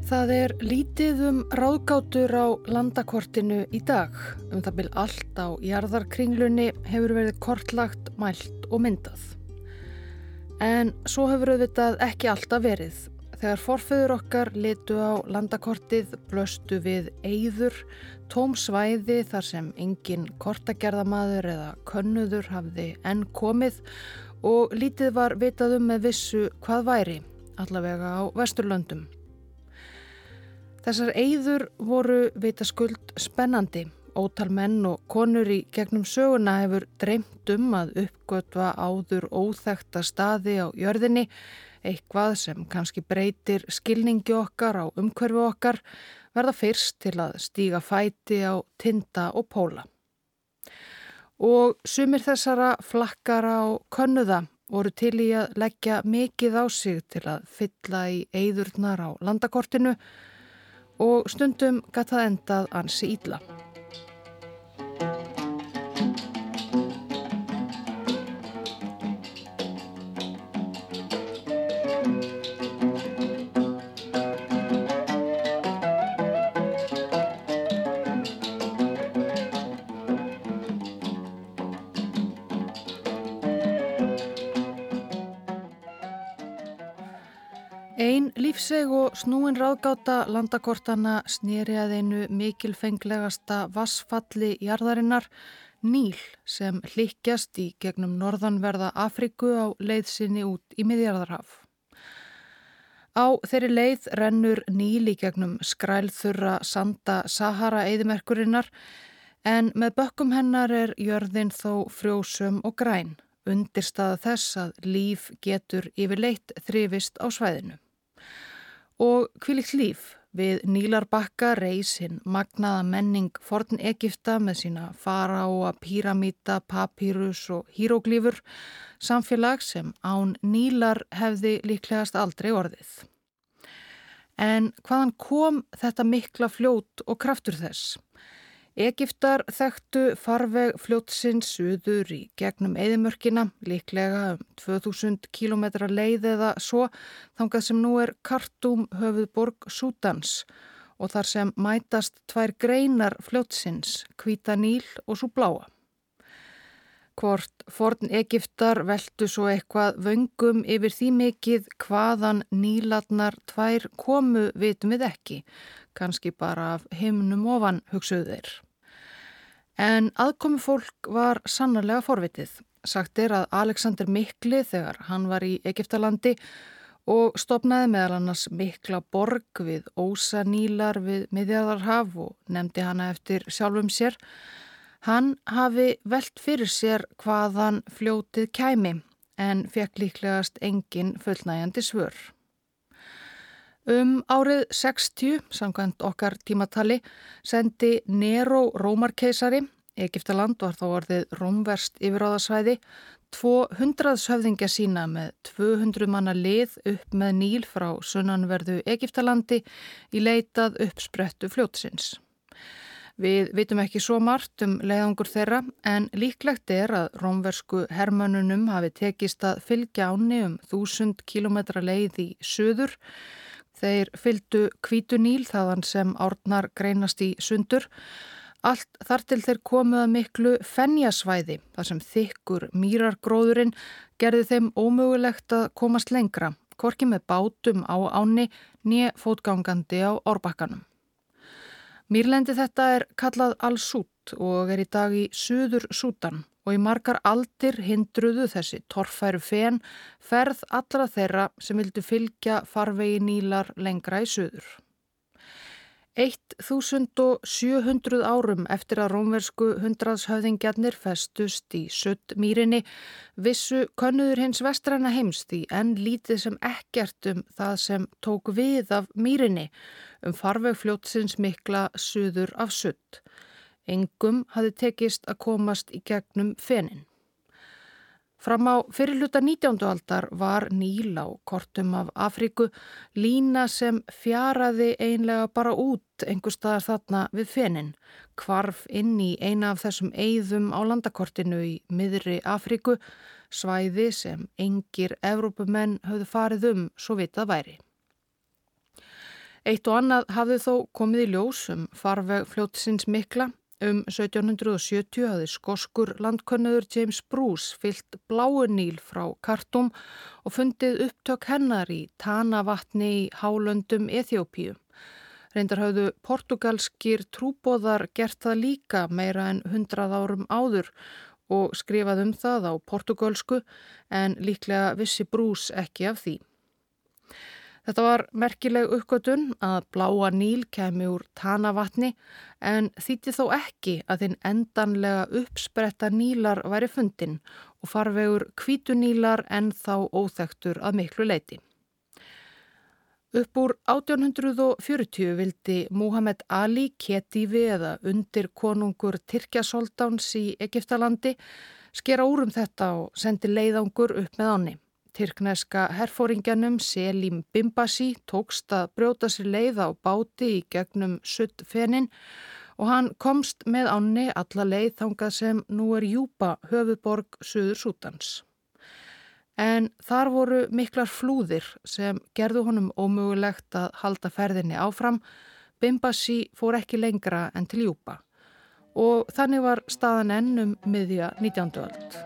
Það er lítið ráðgátur á landakortinu í dag. Það bil allt á jarðarkringlunni hefur verið kortlagt, mælt og myndað. En svo hefur auðvitað ekki alltaf verið. Þegar forfeður okkar litu á landakortið blöstu við eyður, tóm svæði þar sem engin kortagerðamaður eða könnuður hafði enn komið og lítið var vitað með vissu hvað væri, allavega á Vesturlöndum. Þessar eyður voru vitaskuld spennandi. Ótal menn og konur í gegnum söguna hefur dreymt að uppgötva áður óþekkta staði á jörðinni, eitthvað sem kannski breytir skilningi okkar á umhverfi okkar, verða fyrst til að stíga fæti á tinda og póla. Og sumir þessara flakkara og könnuða voru til í að leggja mikið á sig til að fylla í eyðurnar á landakortinu og stundum gat það endað ansi illa. Ein lífseig og snúin ráðgáta landakortana sneri að einu mikilfenglegasta vatnsfalli jarðarinnar, Níl, sem hlykkjast í gegnum norðanverða Afríku á leið sinni út í Miðjarðarhaf. Á þeirri leið rennur Níl í gegnum skrælþurra sanda Sahara-eyðimerkurinnar, en með bökkum hennar er jörðin þó frjósöm og græn, undirstaða þess að líf getur yfirleitt þrifist á svæðinu. Og hvílíkt líf við Nílarbakka reis hinn magnaða menning forn Egypta með sína faraóa, píramíta, papírus og híróglífur, samfélag sem án Nílar hefði líklegast aldrei orðið. En hvaðan kom þetta mikla fljót og kraftur þess? Egyptar þekktu farveg fljótsins suður í gegnum eyðimörkina, líklega 2000 kílómetra leið eða svo, þangað sem nú er Khartoum höfuðborg Súdans og þar sem mætast tvær greinar fljótsins, hvíta Níl og sú bláa. Hvort forn Egyptar veltu svo eitthvað vöngum yfir því mikið hvaðan Nílarnar tvær komu vitum við ekki, kannski bara af himnum ofan hugsuðu þeir. En aðkomufólk var sannarlega forvitið. Sagt er að Alexander Mikli þegar hann var í Egyptalandi og stofnaði meðal annars mikla borg við Ósanílar við Miðjarðarhaf og nefndi hana eftir sjálfum sér. Hann hafi velt fyrir sér hvaðan fljótið kæmi en fekk líklegast engin fullnægjandi svör. Árið 60, samkvæmt okkar tímatali, sendi Nero Rómarkeisari, Egyptaland var þá orðið rómverskt yfirráðasvæði, 200 höfðingja sína með 200 manna lið upp með Níl frá sunnanverðu Egyptalandi í leitað uppsprettu fljótsins. Við vitum ekki svo margt leiðangur þeirra en líklegt er að rómversku hermönnunum hafi tekist að fylgja ánni 1000 kílómetra leið í suður. Þeir fylgdu hvítu Níl þaðan sem árnar greinast í sundur. Allt þar til þeir komu að miklu fenjasvæði þar sem þykkur mýrargróðurinn gerði þeim ómögulegt að komast lengra, hvorki með bátum á ánni né fótgangandi á árbakkanum. Mýrlendi þetta er kallað Al-Súd og er í dag í Suður Súdan og í margar aldir hindruðu þessi torfæru fen ferð allra þeirra sem vildu fylgja farvegi Nílar lengra í suður. 1700 árum eftir að rómversku hundraðshöfðingjarnir festust í Sudd-mýrinni vissu könnuður hins vestræna heims því enn lítið sem ekkert það sem tók við af mýrinni farveg fljótsins mikla suður af Sudd. Engum hafði tekist að komast í gegnum fenin. Fram á fyrrihluta 19. aldar var Níl á kortum af Afríku lína sem fjaraði einlega bara út einhvers staðar þarna við fenin, hvarf inn í eina af þessum eyðum á landakortinu í miðri Afríku, svæði sem engir Evrópumenn höfðu farið svo vitað væri. Eitt og annað hafði þó komið í ljós farveg fljótsins mikla. 1770 hafði skoskur landkönnuður James Bruce fyllt Bláu Níl frá Khartoum og fundið upptök hennar í Tana-vatni í hálöndum Eþíópíu. Reyndar höfðu portugalskir trúboðar gert það líka meira en 100 árum áður og skrifað það á portugalsku en líklega vissi Bruce ekki af því. Þetta var merkileg uppgötvun að Bláa Níl kæmi úr Tana-vatni en þýddi þó ekki að hinn endanlega uppspretta Nílar væri fundinn og farvegur Hvítu Nílar ennþá óþekktur að miklu leyti. Upp úr 1840 vildi Muhammad Ali Khedive eða undirkonungur Tyrkjasoldáns í Egyptalandi skera úr þetta og sendi leiðangur upp með ánni. Tyrkneska herforingjanum Selim Bimbasi tókst að brjóta sér leið á báti í gegnum Sudd-fenin og hann komst með ánni alla leið þangað sem nú Júba, höfuðborg Suður-Súdans. En þar voru miklar flúðir sem gerðu honum ómögulegt að halda ferðinni áfram. Bimbasi fór ekki lengra en til Júba og þannig var staðan enn miðja 19. öld.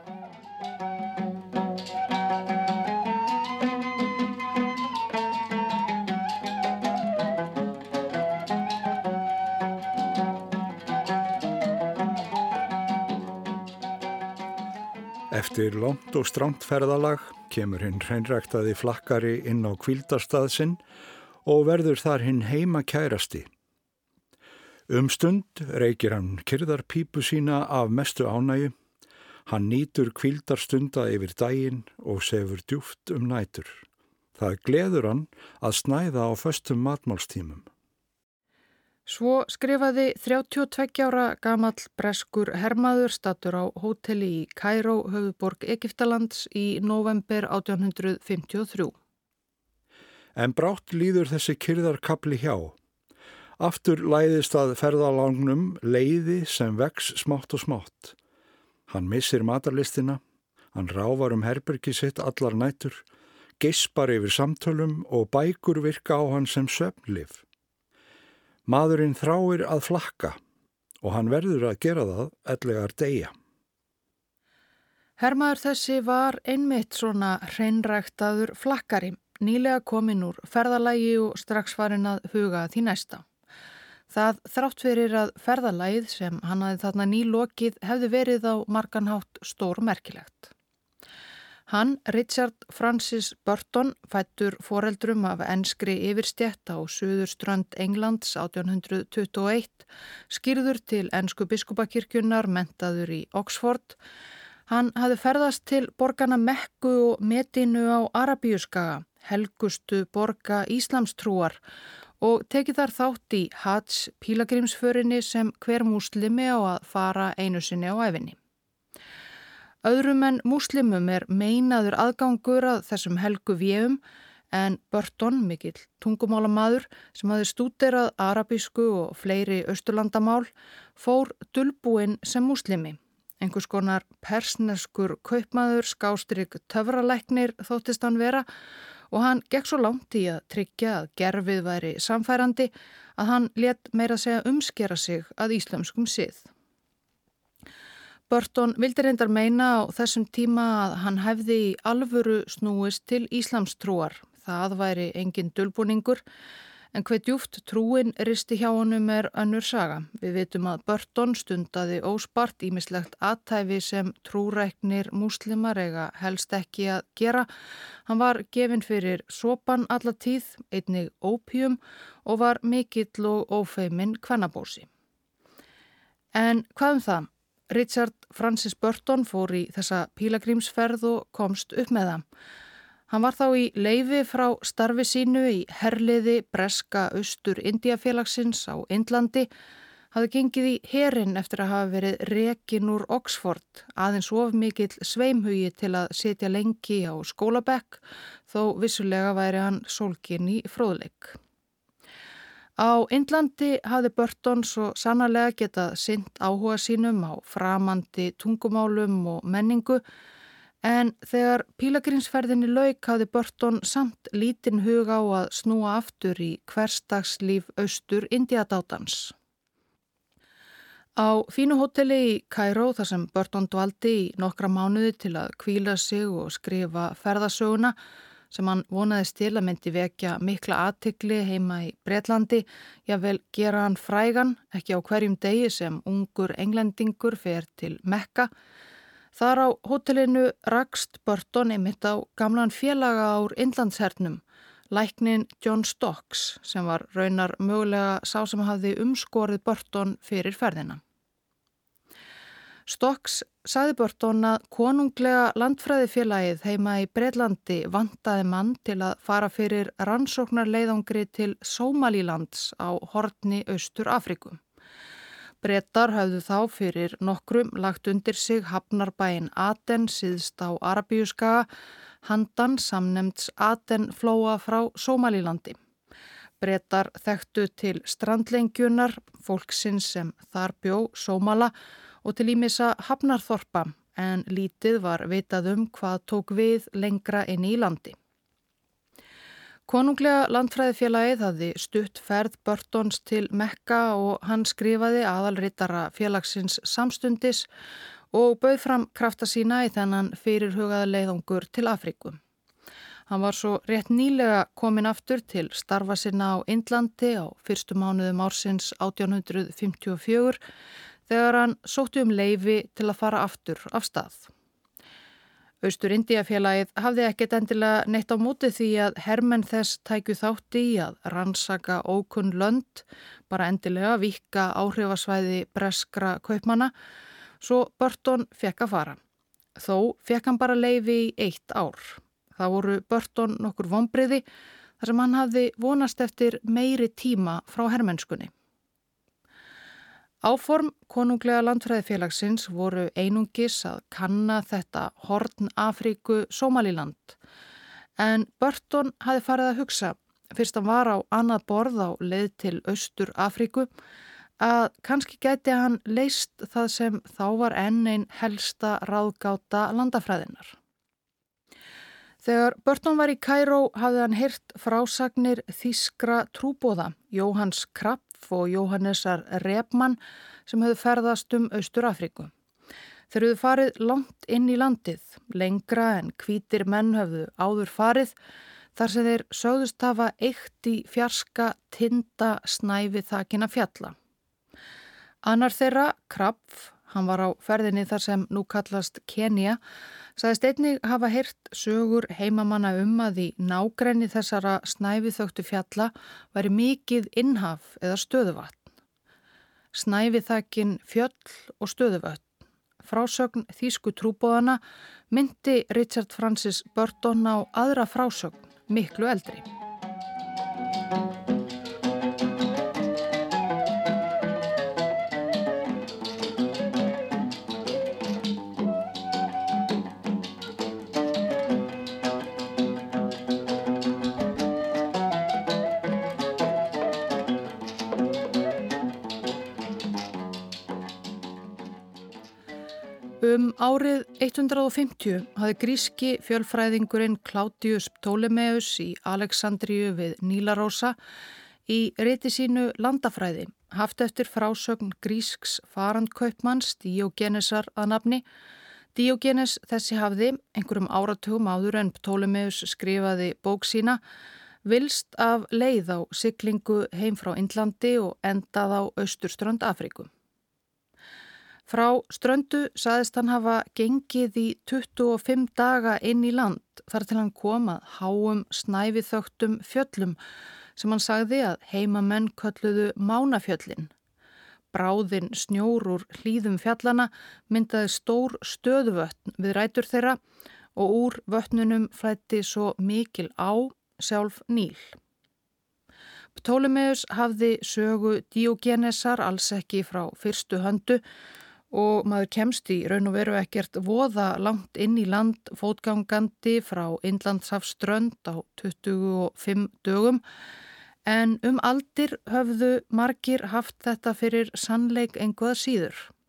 Eftir langt og strangt ferðalag kemur hinn hreinræktaði flakkari inn á hvíldarstað sinn og verður þar hinn heima kærasti. Stund reykir hann kyrrðarpípu sína af mestu ánægju. Hann nýtur hvíldarstunda yfir daginn og sefur djúpt nætur. Það gleður hann að snæða á föstum matmálstímum. Svo skrifaði 32 ára gamall breskur hermaður staddur á hóteli í Kaíró, höfuðborg Egyptalands í nóvember 1853. En brátt líður þessi kyrrðarkafli hjá. Aftur læðist að ferðalangnum leiði sem vex smátt og smátt. Hann missir matarlistina, hann ráfar herbergi sitt allar nætur, geispar yfir samtölum og bækur virka á hann sem svefnlyf. Maðurinn þráir að flakka og hann verður að gera það ellegar deyja. Hermaður þessi var einmitt svona hreinræktaður flakkari, nýlega kominn úr ferðalagi og strax farinn að huga því næsta. Það þrátt fyrir að ferðalagið sem hann hafði þarna nýlokið hefði verið á margan hátt stórmerkilegt. Hann, Richard Francis Burton, fæddur foreldrum af enskri yfirstétt á suðurströnd Englands 1821, skírður til ensku biskupakirkjunnar, menntaður í Oxford. Hann hafði ferðast til borganna Mekku og Medínu á Arabíuskaga, helgustu borga íslamstrúar, og tekið þar þátt í Hajj pílagrímsförinni sem hver múslimi á að fara einu sinni á ævinni. Öðrum en múslimum meinaður aðgangur að þessum helgu végum en Burton, mikill tungumálamaður sem hafði stúderað arabísku og fleiri austurlandamál, fór dulbúinn sem múslimi. Einhvers konar persneskur kaupmaður skástrík töfralæknir þóttist hann vera og hann gekk svo langt í að tryggja að gerfið væri samfærandi að hann lét meira segja umskera sig að íslömskum sið. Burton vildi reyndar meina á þessum tíma að hann hefði í alvöru snúist til íslamstrúar. Það væri engin dulbúningur, en hve djúpt trúin risti hjá honum önnur saga. Við vitum að Burton stundaði óspart ýmislegt athæfi sem trúræknir múslimar eiga helst ekki að gera. Hann var gefinn fyrir sopan alla tíð, einnig ópíum og var mikill og ófeiminn kvennabósi. En hvað það? Richard Francis Burton fór í þessa pílagrímsferð og komst upp með það. Hann var þá í leyfi frá starfi sínu í herliði breska Austur-Indíafélagsins á Indlandi, hafði gengið í herinn eftir að hafa verið rekinn úr Oxford, aðeins of mikill sveimhugi til að sitja lengi á skólabekk, þó vissulega væri hann sólginn í fróðleik. Á Indlandi hafði Burton svo sannarlega getað sinnt áhuga sínum á framandi tungumálum og menningu, En þegar pílagrímsferðinni lauk hafði Burton samt lítinn hug á að snúa aftur í hversdagslíf austur Indíadátans. Á fínu hóteli í Kaíró þar sem Burton dvaldi í nokkra mánuði til að hvíla sig og skrifa ferðasöguna sem hann vonaðist til að myndi vekja mikla athygli heima í Bretlandi, jafnvel gera hann frægan, ekki á hverjum degi sem ungur englendingur fer til Mekka. Þar á hótelinu rakst Burton einmitt á gamlan félaga úr Indlandshernum, læknin John Stokes, sem var raunar mögulega sá sem hafði umskorið Burton fyrir ferðina. Stokes sagði Burton að konunglega landfræðifélagið heima í Bretlandi vantaði mann til að fara fyrir rannsóknarleiðangri til Sómalílands á horni Austur Afríku. Bretar höfðu þá fyrir nokkrum lagt undir sig hafnarbæinn Aden síðst á Arabíuskaga, handan samnefnds Adenflóa frá Sómalílandi. Bretar þekktu til strandlengjunar, fólksins sem þar bjó Sómala og til ýmissa hafnarþorpa, en lítið var vitað hvað tók við lengra inn í landi. Konunglega landfræðifélagið hafði stutt ferð Burtons til Mekka og hann skrifaði aðalritara félagsins samstundis og bauð fram krafta sína í þennan fyrirhugaða leiðangur til Afríku. Hann var svo rétt nýlega kominn aftur til starfa sinna á Indlandi á fyrstu mánuðum ársins 1854 þegar hann sótti leyfi til að fara aftur af stað. Austur-Indíafélagið hafði ekkert endilega neitt á móti því að hermenn þess tækju þátt í að rannsaka ókunn lönd, bara endilega víkka áhrifasvæði breskra kaupmanna, svo Burton fekk að fara. Þó fekk hann bara leyfi í 1 ár. Það voru Burton nokkur vonbrigði þar sem hann hafði vonast eftir meiri tíma frá hermennskunni. Áform konunglega landfræðifélagsins voru einungis að kanna þetta horn Afríku Sómalíland. En Burton hafði farið að hugsa, fyrst hann var á annað borð á leið til Austur Afríku, að kannski gæti hann leyst það sem þá var enn ein helsta ráðgáta landafræðinnar. Þegar Burton var í Kaíró hafði hann heyrt frásagnir þýskra trúboða, Jóhanns Krapf og Jóhannesar Rebmann sem höfðu ferðast Austur Afríku. Þeir höfðu farið langt inn í landið, lengra en hvítir menn höfðu áður farið, þar sem þeir sögðust hafa eykt í fjarska tinda snævi þakina fjalla. Annar þeirra, Krapf, hann var á ferðinni þar sem nú kallast Kenía, sagðist einnig hafa heyrt sögur heimamanna að í nágrenni þessara snæviþöktu fjalla væri mikið innhaf eða stöðuvatn. Snæviþakin fjöll og stöðuvötn. Frásögn þýsku trúboðana myndi Richard Francis Burton á aðra frásögn, miklu eldri. Árið 150 hafði gríski fjölfræðingurinn Claudius Ptolemeus í Alexandríu við Nílarósa í riti sínu Landafræði haft eftir frásögn grísks farandkaupmanns Díógenesar að nafni. Díógenes þessi hafði, einhverjum áratugum áður en Ptolemeus skrifaði bók sína, vilst af leið á siglingu heim frá Indlandi og endað á austurströnd Afríku. Frá ströndu sagðist hann hafa gengið í 25 daga inn í land þar til hann kom að háum snæviþöktum fjöllum sem hann sagði að heimamenn kölluðu Mánafjöllin. Bráðinn snjór úr hlíðum fjallana myndaði stór stöðuvötn við rætur þeirra og úr vötnunum flæddi svo mikil á, sjálf Níl. Ptolemeus hafði sögu Díógenesar alls ekki frá fyrstu höndu og maður kemst í raun og veru ekkert voða langt inn í land fótgangandi frá Indlandshafsströnd á 25 dögum, en aldir höfðu margir haft þetta fyrir sannleik engu að síður.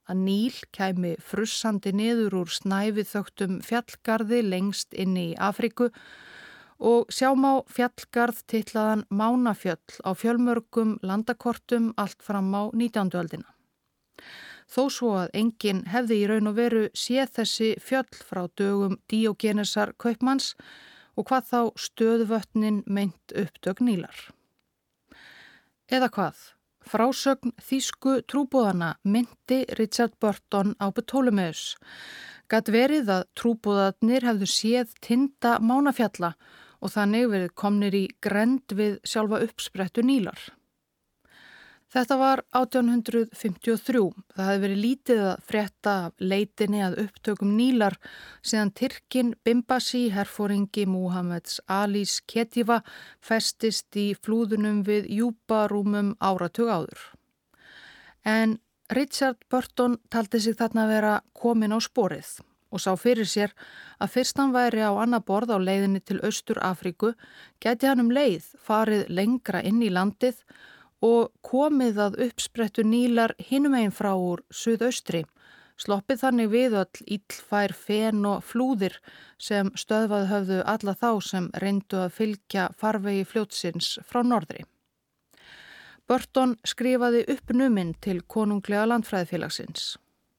að Níl kæmi frussandi niður úr snæfið þögtum fjallgarði lengst inni í Afríku og sjá má fjallgarð titlaðan Mánafjöll á fjölmörgum landakortum allt fram á 19. öldina. Þó svo að enginn hefði í raun og veru séð þessi fjöll frá dögum Díógenesar kaupmanns og hvað þá stöðvötnin meint upptök Nílar. Eða hvað? Frásögn þýsku trúboðana mynti Richard Burton á Ptolemaeus. Gat verið að trúboðarnir hefðu séð tinda Mánafjalla og þannig verið komnir í grennd við sjálfa uppsprettu Nílar. Þetta var 1853. Það hefði verið lítið að frétta af leitinni að upptökum Nílar síðan Tyrkin Bimbasi, herforingi Múhammeds Alís Ketifa, festist í flúðunum við Júba rúmum áratug áður. En Richard Burton taldi sig þarna vera komin á sporið og sá fyrir sér að fyrst hann væri á annað borð á leiðinni til Austur-Afríku gæti hann leið farið lengra inn í landið og komið að uppsprettu Nílar hinum einn frá úr suðaustri, sloppið þannig við öll illfær fen og flúðir sem stöðvað höfðu alla þá sem reyndu að fylgja farvegi fljótsins frá norðri. Burton skrifaði uppnuminn til konunglega landfræðifélagsins.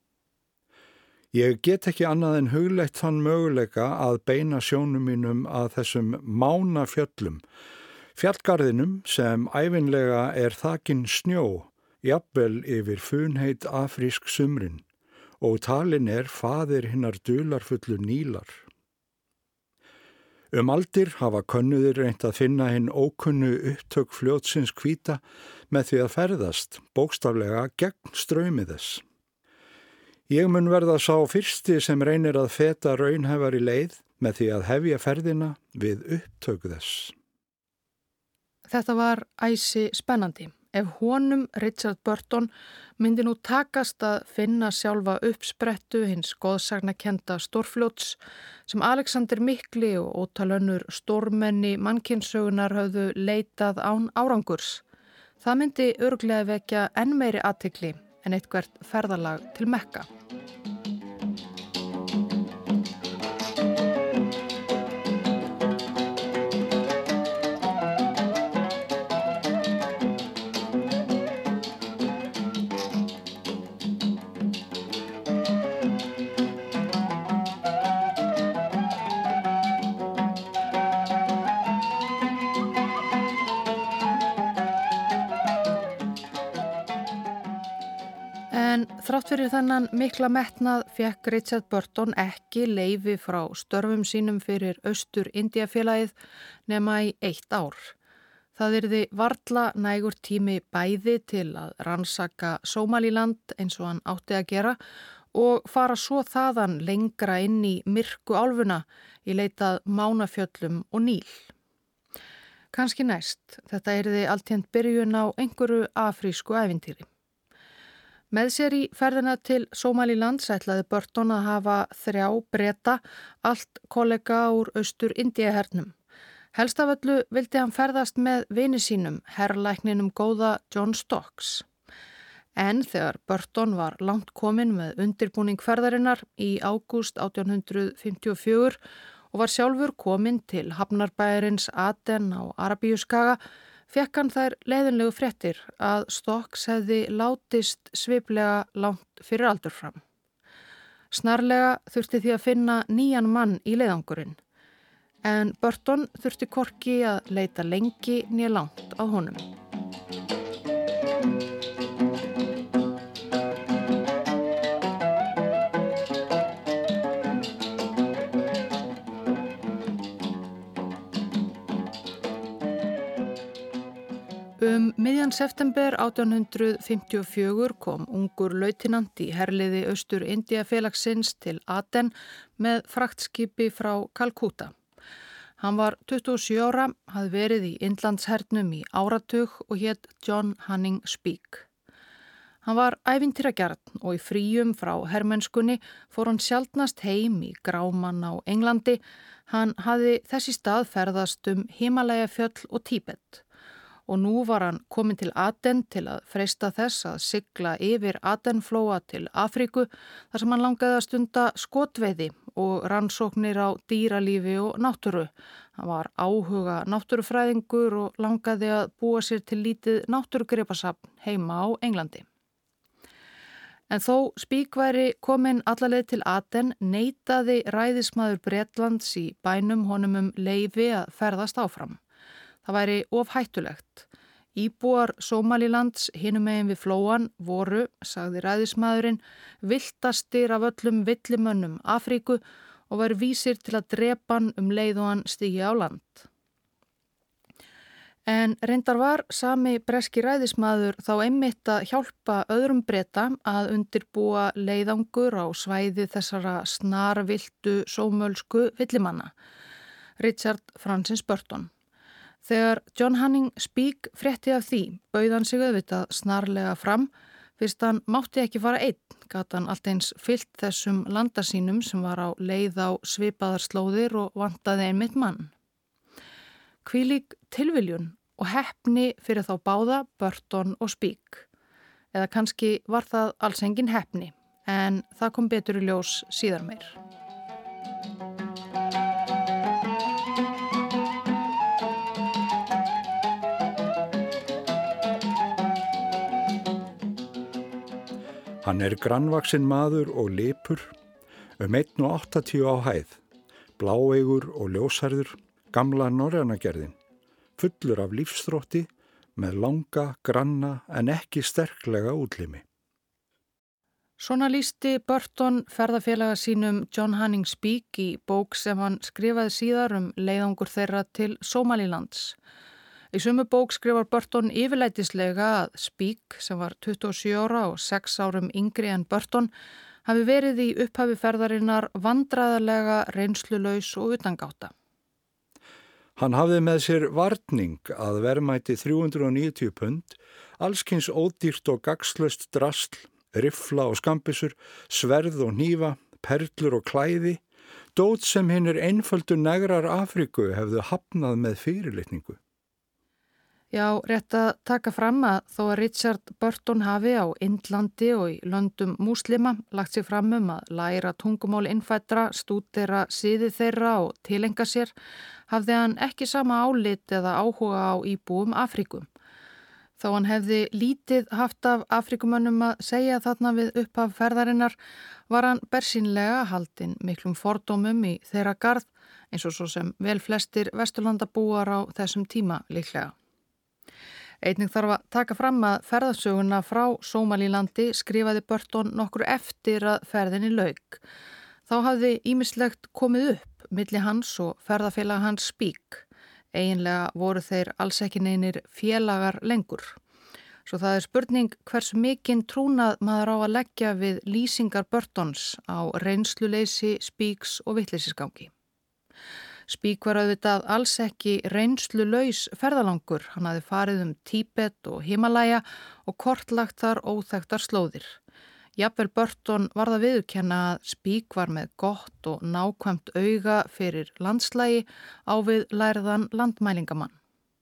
Ég get ekki annað en hugleitt þann möguleika að beina sjónum mínum að þessum Mánafjöllum, fjallgarðinum sem ævinlega þakinn snjó, jafnvel yfir funheit afrísk sumrin og talinn faðir hinnar dularfullu Nílar. Aldir hafa könnuðir reynt að finna hinn ókunnu upptök fljótsins hvíta með því að ferðast bókstaflega gegn straumi þess. Ég mun verða sá fyrsti sem reynir að feta raunhæfari leið með því að hefja ferðina við upptök þess. Þetta var æsi spennandi. Ef honum, Richard Burton, myndi nú takast að finna sjálfa uppsprettu hins goðsagnakennda stórfljóts sem Alexander Mikli og ótal önnur stórmenni mannkynnssögunar höfðu leitað án árangurs. Það myndi örugglega vekja enn meiri athygli en eitthvert ferðalag til Mekka. Þrátt fyrir þennan mikla metnað fékk Richard Burton ekki leyfi frá störfum sínum fyrir Austur-Indíafélagið nema í 1 ár. Það yrði varla nægur tími bæði til að rannsaka Sómalíland eins og hann átti að gera og fara svo þaðan lengra inn í myrku álfuna í leitað Mánafjöllum og Níl. Kannski næst, þetta yrði alltént byrjun á einhverju afrísku ævintýri. Með sér í ferðina til Sómalílands ætlaði Burton að hafa 3 Breta, allt kollega úr Austur-Indíahernum. Helst af öllu vildi hann ferðast með vini sínum, herrlækninum góða John Stokes. En þegar Burton var langt kominn með undirbúning ferðarinnar í ágúst 1854 og var sjálfur kominn til hafnarbæjarins Aden á Arabíuskaga, fekk hann þær leiðinlegu fréttir að Stokes hefði látist sviplega langt fyrir aldur fram. Snarlega þurfti því að finna nýjan mann í leiðangurinn, en Burton þurfti hvorki að leita lengi né langt að honum. Miðjan september 1854 kom ungur lautinant í herliði Austur-Indíafélagsins til Aden með fraktskipi frá Kalkúta. Hann var 27 ára, hafði verið í Indlandshernum í áratug og hét John Hanning Speke. Hann var ævintýragjarn og í fríum frá hermennskunni fór hann sjaldnast heim í gráman á Englandi. Hann hafði þess í stað ferðast Himalajafjöll og Tíbet. og nú var hann komin til Aden til að freista þess að sigla yfir Adenflóa til Afríku þar sem hann langaði að stunda skotveiði og rannsóknir á dýralífi og náttúru. Hann var áhuga náttúrufræðingur og langaði að búa sér til lítið náttúrugripasafn heima á Englandi. En þó Speke væri komin allaleið til Aden neitaði ræðismaður Bretlands í bænum honum leyfi að ferðast áfram. Það væri of hættulegt. Íbúar Somalilands hinum megin við flóan voru, sagði ræðismaðurinn, villtastir af öllum villimönnum Afríku og væru vísir til að drepa hann leið og hann stigi á land. En reyndar var sami breski ræðismaður þá einmitt að hjálpa öðrum Breta að undirbúa leiðangur á svæði þessara snarviltu sómölsku villimanna, Richard Francis Burton. Þegar John Hanning Speke frétti af því, bauð hann sig auðvitað snarlega fram, fyrst hann mátti ekki fara einn, gat hann allt eins fyllt þessum landasínum sem var á leið á svipaðar slóðir og vantaði einmitt mann. Hvílík tilviljun og heppni fyrir þá báða Burton og Speke. Eða kannski var það alls engin heppni, en það kom betur í ljós síðar meir. Hann grannvaxinn maður og lipur, 1,80 á hæð, bláeygur og ljósærður, gamla norrænagerðin, fullur af lífsþrótti, með langa, granna en ekki sterklega útlimi. Svona lýsti Burton ferðafélaga sínum John Hanning Speke í bók sem hann skrifaði síðar leiðangur þeirra til Somalilands. Í sömu bók skrifar Burton yfirleitislega að Speke, sem var 27 ára og 6 árum yngri en Burton, hafi verið í upphafi ferðarinnar vandræðarlega reynslulaus og utangáta. Hann hafði með sér varning að verðmæti 390 pund, allskyns ódýrt og gagnslaust drasl, riffla og skambissur, sverð og hnífa, perlur og klæði, dót sem hinir einföldu negrar Afríku hefðu hafnað með fyrirlitningu. Já, rétt að taka fram að þó að Richard Burton hafi á Indlandi og í löndum múslima lagt sig fram að læra tungumál innfæddra, stúdera siði þeirra og tilenga sér, hafði hann ekki sama álit eða áhuga á íbúum Afríku. Þó hann hefði lítið haft af Afríkumönnum að segja þarna við upphaf ferðarinnar, var hann bersýnlega haldinn miklum fordómum í þeirra garð, eins og svo sem vel flestir Vesturlandabúar á þessum tíma líklega. Einnig þarf að taka fram að ferðasöguna frá Somalilandi skrifaði Burton nokkur eftir að ferðinni lauk. Þá hafði ýmislegt komið upp milli hans og ferðafélag hans Speke. Eiginlega voru þeir alls ekki neinir félagar lengur. Svo það spurning hversu mikinn trúnað maður á að leggja við lýsingar Burtons á reynsluleysi Spekes og vitleysisgangi. Speke var auðvitað alls ekki reynslulaus ferðalangur. Hann hafði farið Tíbet og Himalaya og kortlagt þar óþekktar slóðir. Jafnvel Burton varð að viðurkenna að Speke var með gott og nákvæmt auga fyrir landslægi á við lærðan landmælingamann.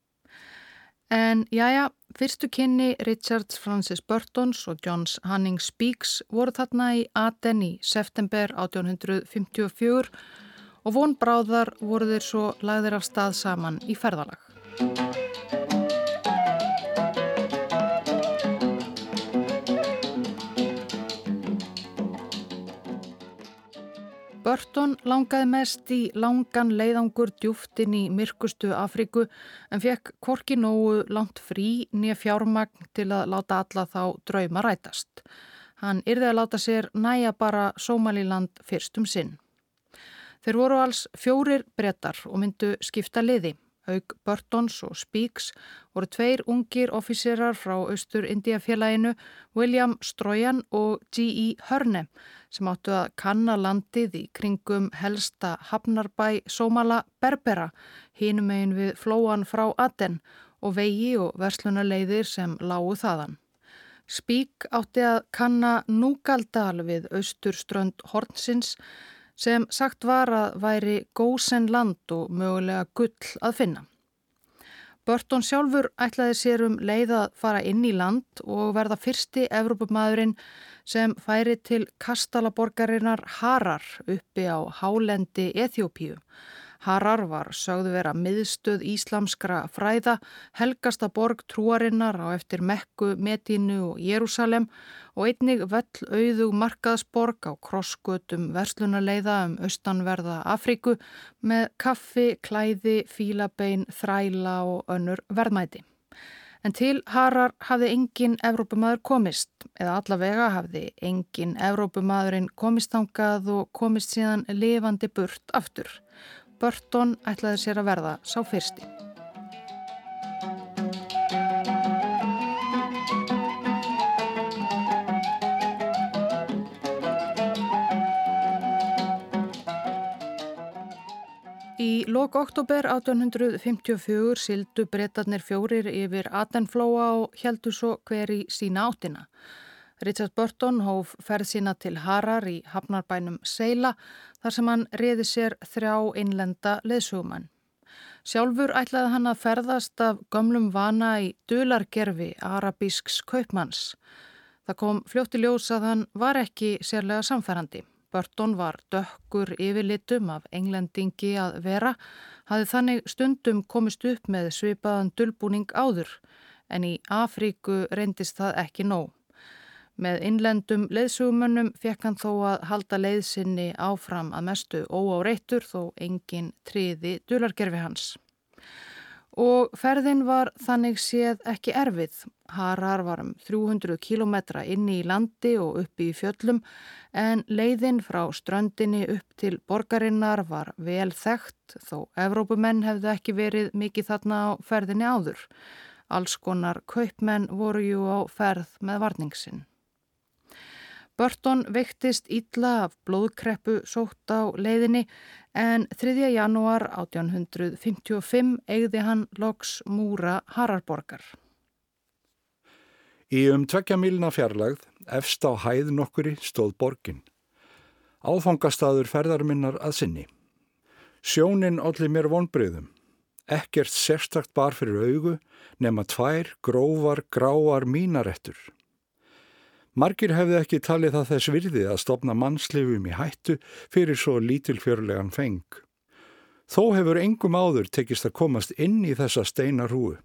En jæja, fyrstu kynni Richard Francis Burtons og John Hanning Spekes voru þarna í Aden í september 1854 og von bráðar voru þeir svo lagðir af stað saman í ferðalag. Burton langaði mest í langan leiðangur djúpt inn í myrkustu Afríku en fekk hvorki nógu langt frí né fjármagn til að láta alla þá drauma rætast. Hann yrði að láta sér næja bara Somaliland fyrst sinn. Þeir voru alls 4 Bretar og myndu skipta liði. Auk Burtons og Spekes voru 2 ungir offíserar frá Austur-Indíafélaginu, William Stroyan og G.E. Hörne, sem áttu að kanna landið í kringum helsta hafnarbæ Somala Berbera, hinum megin við flóan frá Aden og vegi og verslunarleiðir sem lágu þaðan. Speke átti að kanna Núgaldal við austurströnd Hornsins, sem sagt var að væri gósenland og mögulega gull að finna. Burton sjálfur ætlaði sér leið að fara inn í land og verða fyrsti Evrópumaðurinn sem færi til kastalaborgarinnar Harar uppi á hálendi Eþíópíu. Harar var sögðu vera miðstöð íslamskra fræða, helgasta borg trúarinnar á eftir Mekku, Medínu og Jerúsalem og einnig vellauðug markaðsborg á krossgötum verslunarleiða austanverða Afríku með kaffi, klæði, fílabein, þræla og önnur verðmæti. En til Harar hafði engin Evrópumaður komist, eða allavega hafði engin Evrópumaðurinn komist þangað og komist síðan lifandi burt aftur. Burton ætlaði sér að verða sá fyrsti. Í lok október 1854 sigldu Bretarnir 4 yfir Adenflóa og héldu svo hver í sína áttina. Richard Burton hóf ferð sína til Harar í hafnarbænum Seila þar sem hann réði sér 3 innlenda leiðsögumenn. Sjálfur ætlaði hann að ferðast af gömlum vana í dulargervi arabísks kaupmanns. Það kom fljótt í ljós að hann var ekki sérlega samfærandi. Burton var dökkur yfirlitum af englendingi að vera, hafði þannig stundum komist upp með svipaðan dulbúning áður, en í Afríku reyndist það ekki nóg. Með innlendum leiðsögumönnum fekk hann þó að halda leið sinni áfram að mestu óáreittur þó engin tryði dulargerfi hans. Og ferðin var þannig séð ekki erfið. Harar var 300 kílómetra inni í landi og uppi í fjöllum en leiðin frá ströndinni upp til borgarinnar var vel þekkt þó Evrópumenn hefðu ekki verið mikið þarna á ferðinni áður. Alls konar kaupmenn voru jú á ferð með varningsinn. Burton veiktist illa af blóðkreppu sótt á leiðinni en 3. janúar 1855 eigði hann loks múra Hararborgar. Í 2 mílna fjarlægð, efst á hæð nokkuri, stóð borgin. Áfangastaður ferðar minnar að sinni. Sjónin olli mér vonbrigðum. Ekkert sérstakt bar fyrir augu nema 2 grófar, gráar mínarettur. Margir hefði ekki talið það þess virði að stofna mannslifum í hættu fyrir svo lítilfjörlegan feng. Þó hefur engum áður tekist að komast inn í þessa steinarhúu.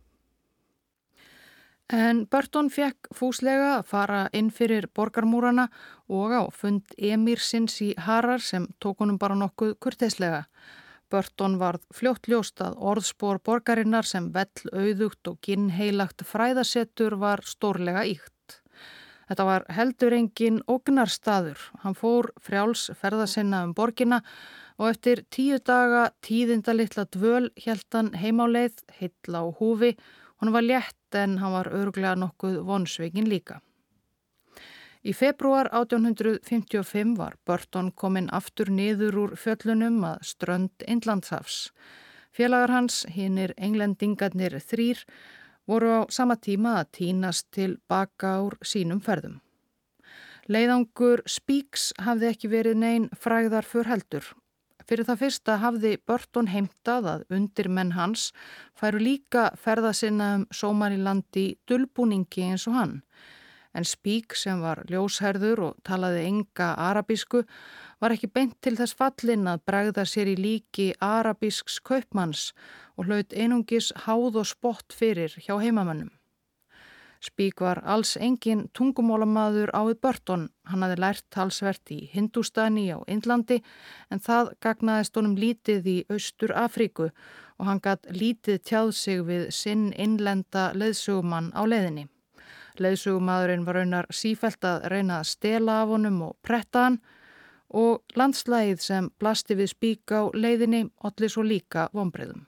En Burton fekk fúslega að fara inn fyrir borgarmúrana og á fund emírsins í Harar sem tók honum bara nokkuð kurteislega. Burton varð fljótt ljóst að orðspor borgarinnar sem vellauðugt og ginnheilagt fræðasetur var stórlega ýkt. Þetta var heldur engin ógnarstaður. Hann fór frjáls ferða sinna borgina og eftir 10 daga tíðindalitla dvöl hélt hann heim á leið, heill á húfi. Hún var létt en hann var örugglega nokkuð vonsvikinn líka. Í febrúar 1855 var Burton kominn aftur niður úr fjöllunum að strönd Indlandshafs. Félagar hans, hinir englendingarnir 3, voru á sama tíma að tínast til baka úr sínum ferðum. Leiðangur Spíks hafði ekki verið nein frægðarför heldur. Fyrir það fyrsta hafði Burton heimtað að undirmenn hans færu líka ferða sinna Sómaliland í dulbúningi eins og hann. En Spík sem var ljósherður og talaði enga arabísku var ekki beint til þess fallin að bregða sér í líki arabísks kaupmanns og hlaut einungis háð og spott fyrir hjá heimamönnum. Spík var alls engin tungumálamaður á við Burton. Hann hafði lært talsvert í Hindústani á Indlandi en það gagnaðist honum lítið í Austur-Afríku og hann gat lítið tjáð sig við sinn innlenda leiðsögumann á leiðinni. Leiðsögumadurinn var raunar sífellt að reyna að stela af honum og pretta hann og landslægið sem blasti við Spík á leiðinni olli svo líka vonbrigðum.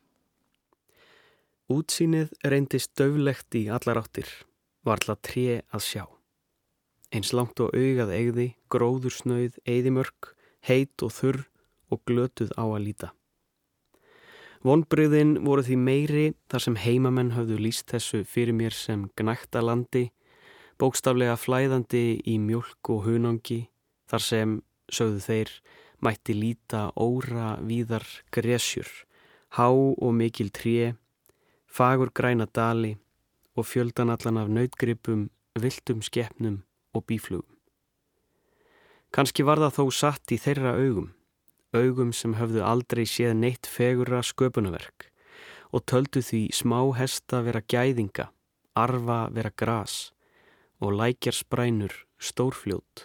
Útsýnið reyndist dauflegt í allar áttir, varla tré að sjá. Eins langt og augað eigði, gróðursnauð, eyðimörk, heit og þurr og glötuð á að líta. Vonbrigðin voru því meiri þar sem heimamenn höfðu lýst þessu fyrir mér sem gnægta landi, bókstaflega flæðandi í mjólk og hunangi, þar sem, sögðu þeir, mætti líta óra víðar gresjur, há og mikil tré, fagur græna dali og fjöldan allan af nautgripum, villtum skepnum og býflugum. Kannski var það þó satt í þeirra augum sem höfðu aldrei séð neitt fegurra sköpunarverk og töldu því smá hesta vera gæðinga, arfa vera gras og lækjarsprænu stórfljót.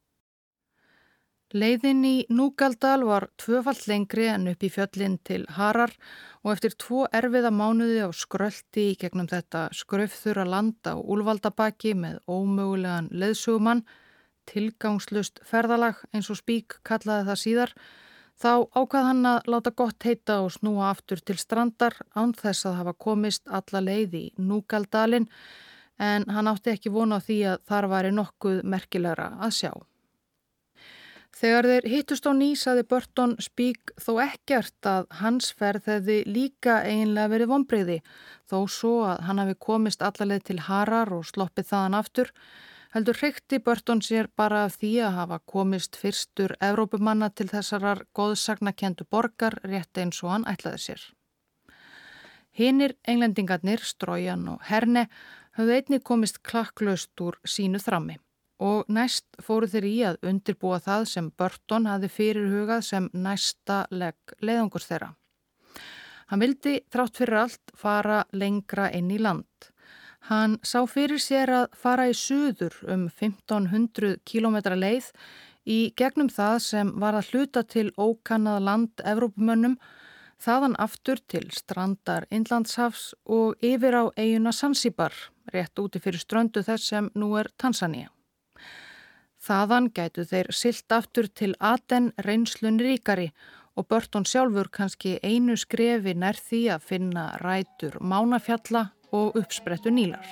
Leiðin í Núgaldal var tvöfalt lengri en upp í fjöllin til Harar og eftir 2 erfiða mánuði á skrölti í gegnum þetta skraufþurra land á Úlfaldabaki með ómögulegan leiðsögumann, tilgangslust ferðalag eins og Spík kallaði það síðar, þá ákvað hann að láta gott heita og snúa aftur til strandar án þess að hafa komist alla leið í Núgaldalinn, en hann átti ekki von á því að þar væri nokkuð merkilegra að sjá. Þegar þeir hittust á ný sagði Burton Spík þó ekkert að hans ferð hefði líka eiginlega verið vonbrigði, þó svo að hann hafi komist alla leið til Harar og sloppið þaðan aftur, heldur hreykti Burton sér bara af því að hafa komist fyrstur Evrópumanna til þessarar goðsagnakendu borgar rétt eins og hann ætlaði sér. Hinir englendingarnir, Strojan og Herne, höfðu einnig komist klakklaust úr sínu þrammi. Og næst fóru þeir í að undirbúa það sem Burton hafði fyrirhugað sem næsta legg leiðangurs þeirra. Hann vildi þrátt fyrir allt fara lengra inn í land. Hann sá fyrir sér að fara í suður 1500 kilometra leið í gegnum það sem var að hluta til ókannað land Evrópumönnum, þaðan aftur til strandar Indlandshafs og yfir á eyjuna Zanzibar, rétt úti fyrir ströndu þess sem nú er Tanzania. Þaðan gætu þeir siglt aftur til Aden reynslun ríkari og Burton sjálfur kannski einu skrefi nær því að finna rætur Mánafjalla og uppsprettu Nílar.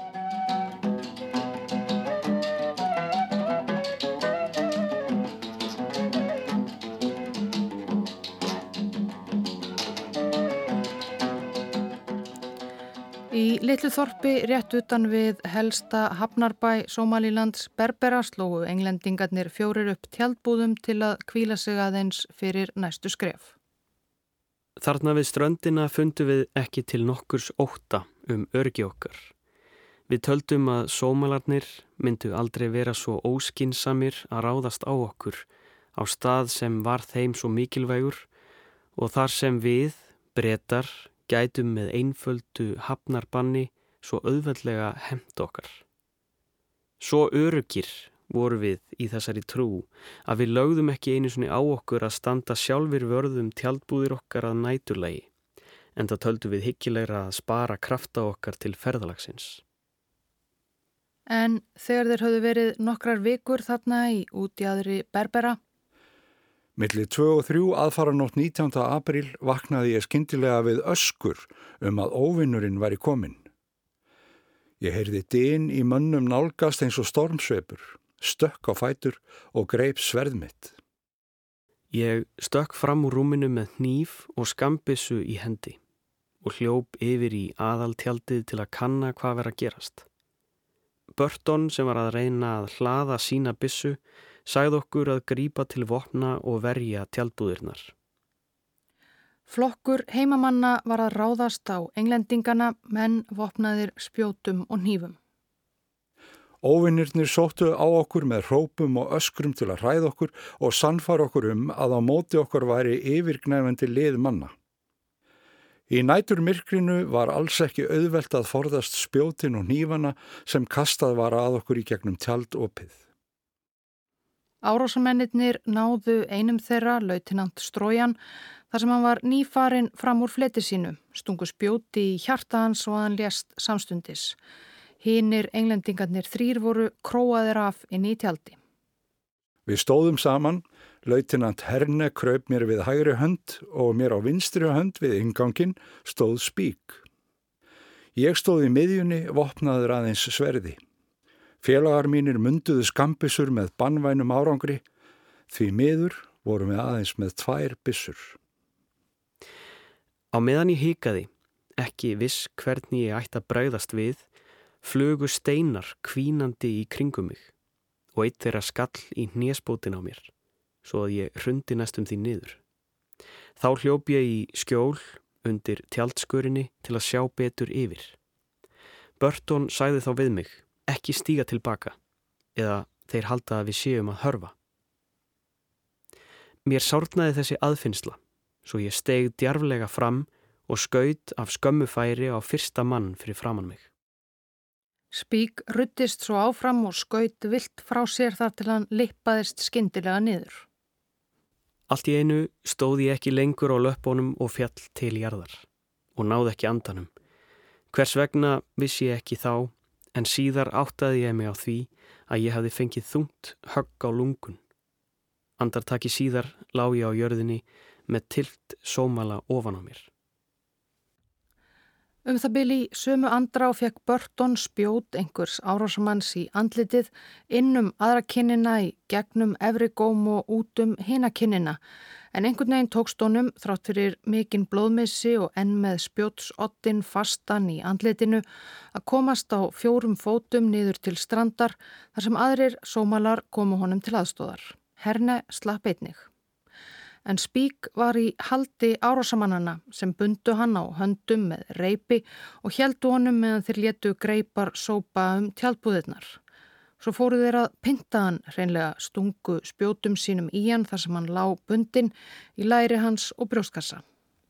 Í litlu þorpi rétt utan við helsta hafnarbæ Sómalilands Berbera slógu englendingarnir 4 upp tjaldbúðum til að hvíla sig aðeins fyrir næstu skref. Þarna við ströndina fundum við ekki til nokkurs ótta öryggi okkar. Við töldum að Sómalarnir myndu aldrei vera svo óskinsamir að ráðast á okkur á stað sem var þeim svo mikilvægur og þar sem við, Bretar, gætum með einföldu hafnarbanni svo auðveldlega hefnt okkar. Svo öruggir voru við í þessari trú að við lögðum ekki einu sinni á okkur að standa sjálfir vörðum tjaldbúðir okkar að næturlagi, en það töldum við hyggilegra að spara krafta okkar til ferðalagsins. En þegar þeir höfðu verið nokkrar vikur þarna í útjaðri Berbera, Milli 2 og 3 aðfaranótt 19. apríl vaknaði ég skyndilega við öskur að óvinnurinn væri kominn. Ég heyrði dyn í mönnum nálgast eins og stormsveipur, stökk á fætur og greip sverð mitt. Ég stökk fram úr rúminu með hníf og skambissu í hendi og hljóp yfir í aðaltjaldið til að kanna hvað vera að gerast. Burton sem var að reyna að hlaða sína bissu sagði okkur að grípa til vopna og verja tjaldbúðirnar. Flokkur heimamanna var að ráðast á englendingana, menn vopnaðir spjótum og hnífum. Óvinnirnir sóttu á okkur með hrópum og öskrum til að hræða okkur og sannfara okkur að á móti okkur væri yfirgnæfandi lið manna. Í næturmyrkrinu var alls ekki auðvelt að forðast spjótin og hnífana sem kastað var að okkur í gegnum tjaldopið. Árásamennirnir náðu einum þeirra, lautinant Strojan, þar sem hann var nýfarinn fram úr fleti sínu, stungu spjóti í hjarta hans og hann lést samstundis. Hinir englendingarnir 3 voru króaðir af inn í tjaldi. Við stóðum saman, lautinant Herne kraup mér við hægri hönd og mér á vinstri hönd við innganginn stóð Spík. Ég stóð í miðjunni, vopnaður aðeins sverði. Félagar mínir munduðu skambissur með banvænum árangri, því miður vorum við aðeins með 2 byssur. Á meðan ég hikaði, ekki viss hvernig ég ætti að bregðast við, flugu steinar hvínandi í kringum mig og einn þeirra skall í hnésbótin á mér, svo að ég hrundi næstum því niður. Þá hljóp ég í skjól, undir tjaldskörinni til að sjá betur yfir. Burton sagði þá við mig, ekki stíga tilbaka, eða þeir halda að við séum að hörfa. Mér sárnaði þessi aðfinnsla, svo ég steig djarflega fram og skaut af skömmu færi á fyrsta mann fyrir framan mig. Spík ruddist svo áfram og skaut vilt frá sér þar til hann lippaðist skyndilega niður. Allt í einu stóð ég ekki lengur á löppunum og fjall til jarðar og náði ekki andanum. Hvers vegna vissi ég ekki þá, en síðar áttaði ég mig á því að ég hafði fengið þungt högg á lungun. Andartaki síðar lá ég á jörðinni með tylt sómala ofan á mér. Það bil í sömu andrá fekk Burton spjót einhvers árásamanns í andlitið inn aðra kinnina í gegnum efri góm og út hina kinnina, en einhvern veginn tókst honum þrátt fyrir mikinn blóðmissi og enn með spjótsoddinn fastan í andlitinu að komast á 4 fótum niður til strandar þar sem aðrir sómalar komu honum til aðstóðar. Herne slapp einnig. En Spík var í haldi árásamannana sem bundu hann á höndum með reipi og héldu honum meðan þeir létu greipar sópa tjaldbúðirnar. Svo fóru þeir að pynta hann, hreinlega stungu spjótum sínum í hann þar sem hann lá bundinn í læri hans og brjóstkassa.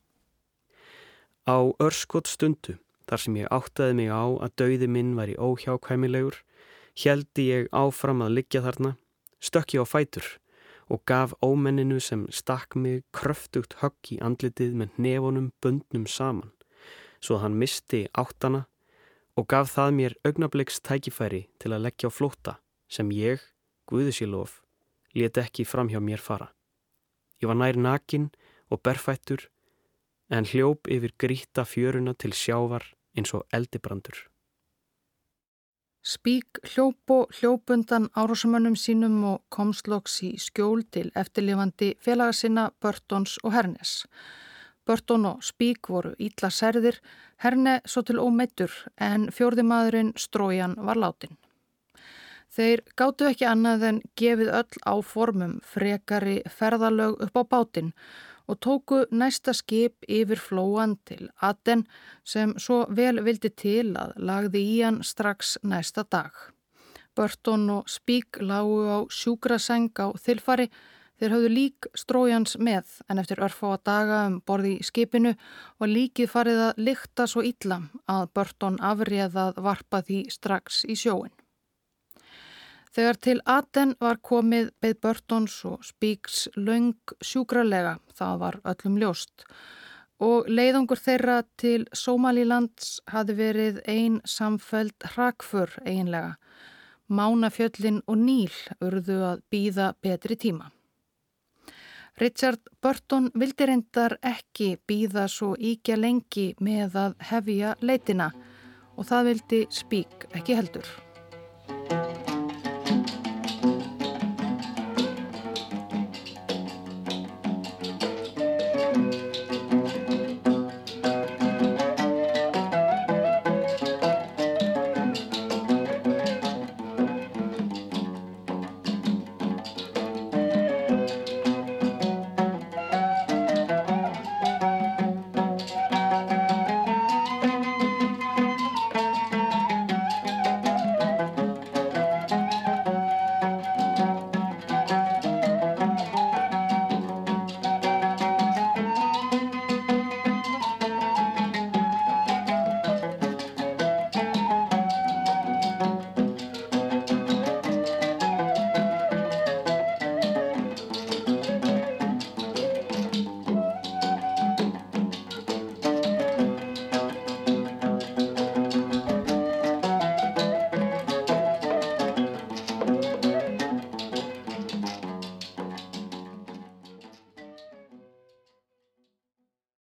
Á örskotsstundu, þar sem ég áttaði mig á að dauði minn væri óhjákvæmilegur, héldi ég áfram að liggja þarna, stökk ég á fætur og gaf ómenninu sem stakk mig kröftugt högg í andlitið með hnefunum bundnum saman, svo að hann misti áttana og gaf það mér augnabliks tækifæri til að leggja á flótta sem ég, Guði sé lof, lét ekki framhjá mér fara. Ég var nær nakinn og berfættur en hljóp yfir grýtta fjöruna til sjávar eins og eldibrandur. Spík hljóp undan árásamönnum sínum og komst loks í skjól til eftirlifandi félaga sinna Burtons og Hernes. Burton og Spík voru illa særðir, Herne svo til ómeiddur en 4. maðurinn Strojan var látinn. Þeir gátu ekki annað en gefið öll áformum frekari ferðalög upp á bátinn og tóku næsta skip yfir flóan til Aten sem svo vel vildi til að lagði í hann strax næsta dag. Burton og Spík lágu á sjúkrasæng á þilfari. Þeir höfðu lík Strójans með en eftir örfáa daga borð í skipinu var líkið farið að lykta svo illa að Burton afréð að varpa því strax í sjóinn. Þegar til Aten var komið beið Burtons og Spíks löng sjúkralega, það var öllum ljóst. Og leiðangur þeirra til Sómalílands hafði verið ein samfelld hrakför eiginlega. Mánafjöllin og Níl urðu að bíða betri tíma. Richard Burton vildi reyndar ekki bíða svo ýkja lengi með að hefja leitina og það vildi Spík ekki heldur.